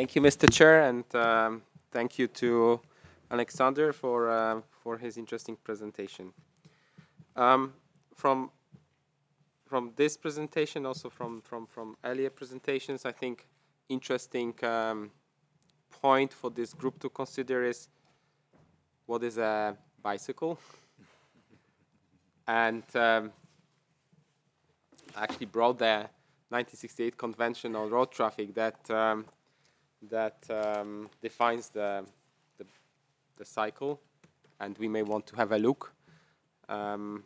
Thank you, Mr. Chair, and thank you to Alexander for his interesting presentation. Um, from from this presentation, also from earlier presentations, I think interesting point for this group to consider is what is a bicycle, and actually brought the 1968 Convention on Road Traffic that defines the the cycle, and we may want to have a look. Um,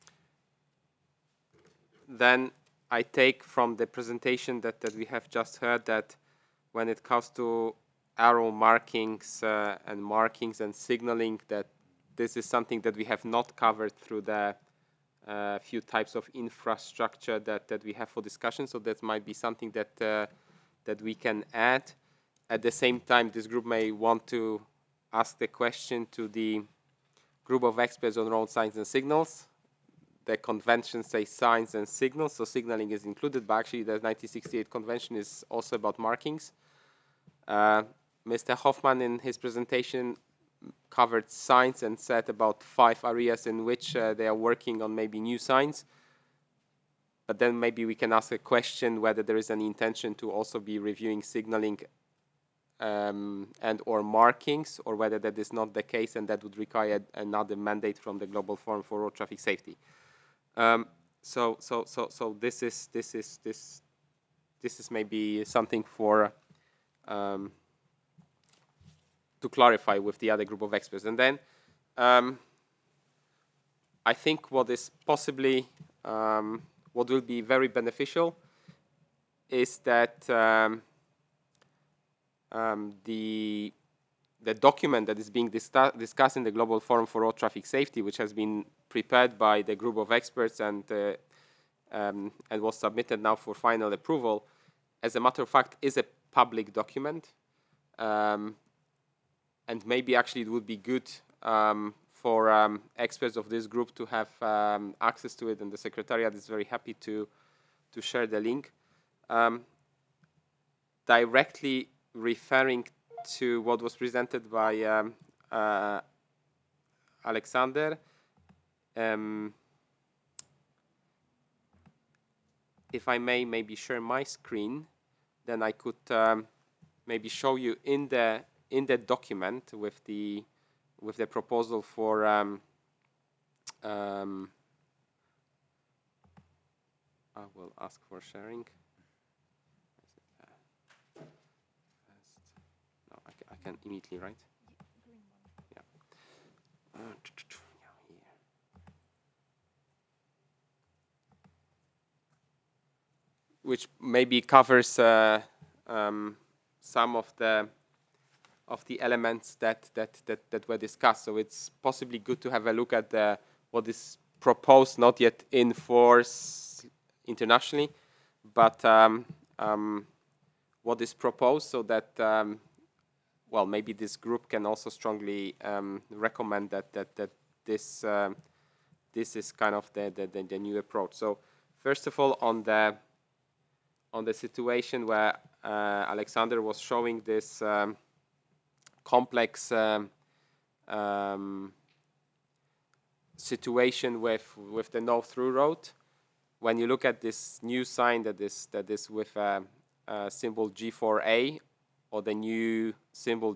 then I take from the presentation that we have just heard that when it comes to arrow markings and signaling, that this is something that we have not covered through the few types of infrastructure that we have for discussion. So that might be something that we can add. At the same time, this group may want to ask the question to the group of experts on road signs and signals. The convention says signs and signals, so signaling is included, but actually the 1968 convention is also about markings. Mr. Hoffman in his presentation covered signs and said about 5 areas in which they are working on maybe new signs. But then maybe we can ask a question whether there is an intention to also be reviewing signaling and or markings, or whether that is not the case, and that would require another mandate from the Global Forum for Road Traffic Safety. So this is maybe something for to clarify with the other group of experts. And then I think what is possibly what will be very beneficial is that the document that is being discussed in the Global Forum for Road Traffic Safety, which has been prepared by the group of experts and was submitted now for final approval, as a matter of fact, is a public document. And maybe actually it would be good for experts of this group to have access to it, and the Secretariat is very happy to share the link. Directly referring to what was presented by Alexander, if I may maybe share my screen, then I could maybe show you in the document with the proposal for I will ask for sharing. No, I can immediately, right? Yeah. Which maybe covers some of the elements that were discussed. So it's possibly good to have a look at what is proposed, not yet in force internationally, but what is proposed, so that well, maybe this group can also strongly recommend that this this is kind of the new approach. So first of all, on the situation where Alexander was showing this complex situation with the no-through road. When you look at this new sign that is with symbol G4A, or the new symbol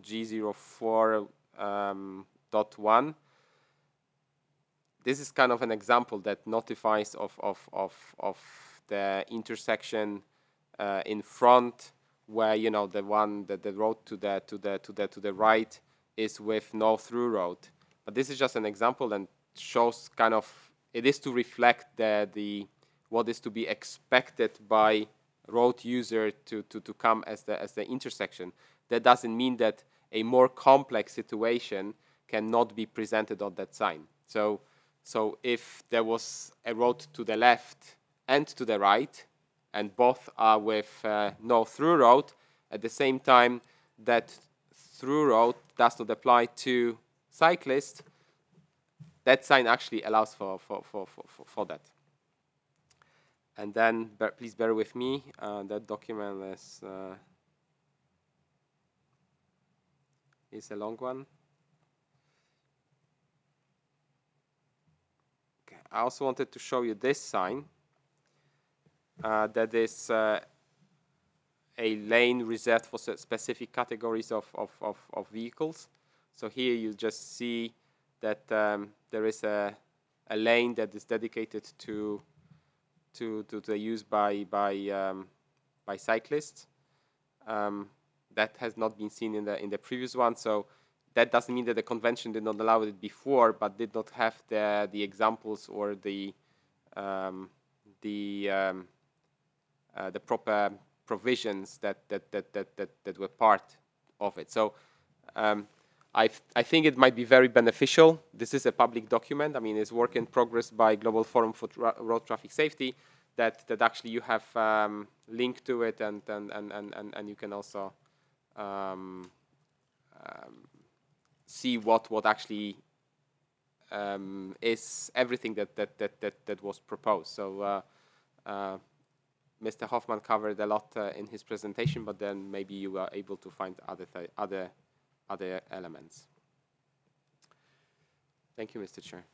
G04.1, this is kind of an example that notifies of the intersection in front, where the road to the right is with no through road. But this is just an example, and shows kind of, it is to reflect the what is to be expected by road user to come as the intersection. That doesn't mean that a more complex situation cannot be presented on that sign. So if there was a road to the left and to the right, and both are with no through road, at the same time that through road does not apply to cyclists, that sign actually allows for that. And then please bear with me, that document is is a long one. Okay. I also wanted to show you this sign that is a lane reserved for specific categories of vehicles. So here you just see that there is a lane that is dedicated to the use by cyclists. That has not been seen in the previous one. So that doesn't mean that the convention did not allow it before, but did not have the examples or um, the um, the proper provisions that were part of it. So I think it might be very beneficial. This is a public document. I mean, it's work in progress by Global Forum for Road Traffic Safety. That actually you have link to it, and you can also um, um, see what actually is everything that was proposed. So Mr. Hoffman covered a lot in his presentation, but then maybe you are able to find other elements. Thank you, Mr. Chair.